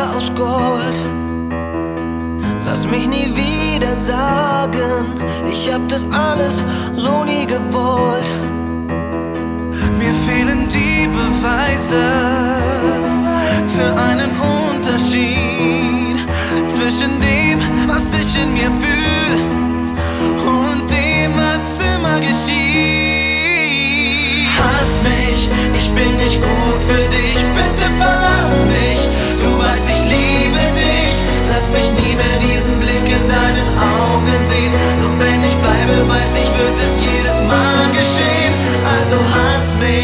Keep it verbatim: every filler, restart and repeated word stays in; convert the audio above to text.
Herz aus Gold. Lass mich nie wieder sagen, ich hab das alles so nie gewollt. Mir fehlen die Beweise für einen Unterschied zwischen dem, was ich in mir fühl und dem, was immer geschieht. Hass mich, ich bin nicht gut für dich, bitte verlass mich. Du weißt, ich liebe dich, lass mich nie mehr diesen Blick in deinen Augen sehen. Doch wenn ich bleibe, weiß ich, wird es jedes Mal geschehen. Also hass mich.